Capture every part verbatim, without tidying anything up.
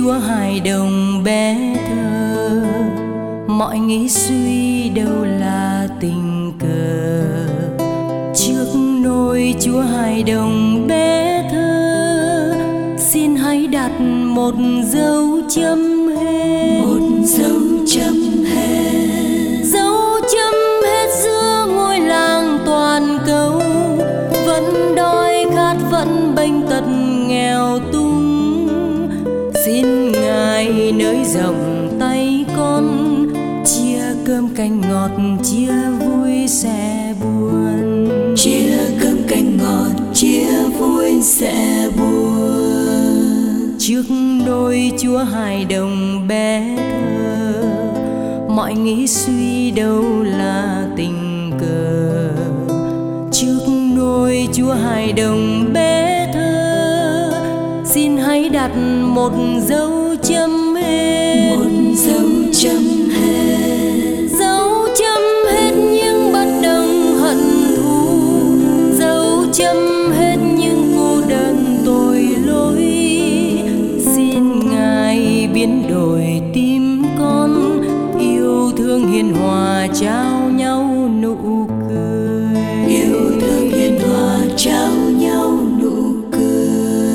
Chúa hài đồng bé thơ, mọi nghĩ suy đâu là tình cờ. Trước nôi Chúa hài đồng bé thơ, xin hãy đặt một dấu chấm hết, một dấu chấm hết, dấu chấm hết giữa ngôi làng toàn cầu. Vẫn đói khát vẫn bênh tật nghèo túng, xin Ngài nới rộng tay con, chia cơm canh ngọt chia vui sẻ buồn, chia cơm canh ngọt chia vui sẻ buồn. Trước nôi Chúa hài đồng bé thơ, mọi nghĩ suy đâu là tình cờ. Trước nôi Chúa hài đồng bé thơ, xin hãy đặt một dấu chấm hết, một dấu chấm hết, dấu chấm hết những bất đồng hận thù, dấu chấm hết những cô đơn tội lỗi. Xin Ngài biến đổi tim con, yêu thương hiền hòa trao nhau nụ cười, yêu thương hiền hòa trao nhau nụ cười.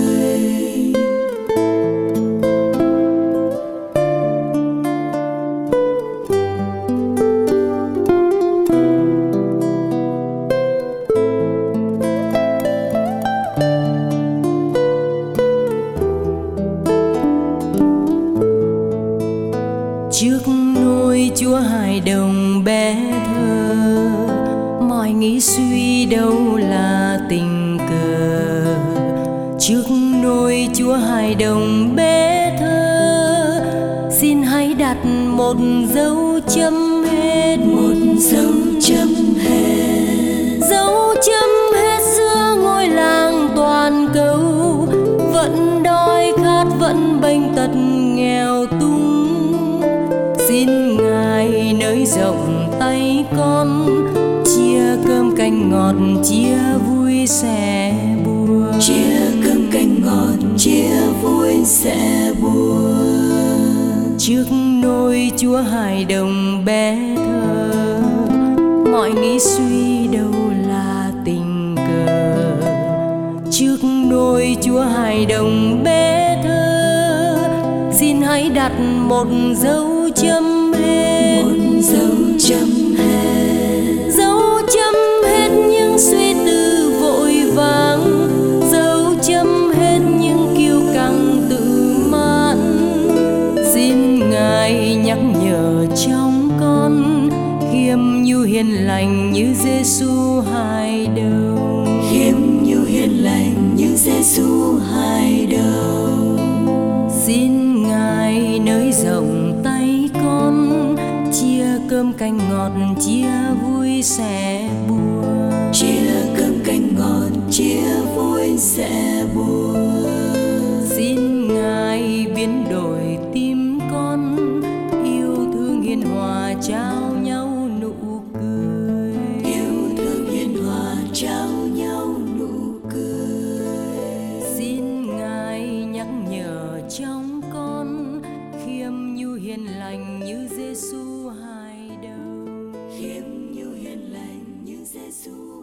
Trước nôi Chúa hài đồng bé thơ, mọi nghĩ suy đâu là tình cờ. Trước nôi Chúa hài đồng bé thơ, xin hãy đặt một dấu chấm hết, một dấu chấm hết, dấu chấm hết giữa ngôi làng toàn cầu. Vẫn đói khát vẫn bênh tật nghèo túng, xin Ngài nới rộng tay con, chia cơm canh ngọt chia vui sẻ buồn, chia cơm canh ngọt chia vui sẻ buồn. Trước nôi Chúa hài đồng bé thơ, mọi nghĩ suy đâu là tình cờ. Trước nôi Chúa hài đồng bé thơ, xin hãy đặt một dấu chấm hết, một dấu chấm hết, dấu chấm hết những suy tư vội vàng, dấu chấm hết những kiêu căng tự mãn. Xin Ngài nhắc nhở trong con, khiêm nhu hiền lành như Giêsu hài đồng, khiêm nhu hiền lành như Giêsu hài đồng. Xin Ngài nới rộng tay con, chia cơm canh ngọt chia vui sẻ buồn, chia cơm canh ngọt chia vui sẻ buồn. Xin Ngài biến đổi tim con, yêu thương hiền hòa trao nhau nụ cười, yêu thương hiền hòa trao nhau nụ cười. Xin Ngài nhắc nhở trong con, khiêm nhu hiền lành như Giêsu hài đồng, khiêm nhu hiền lành như Giêsu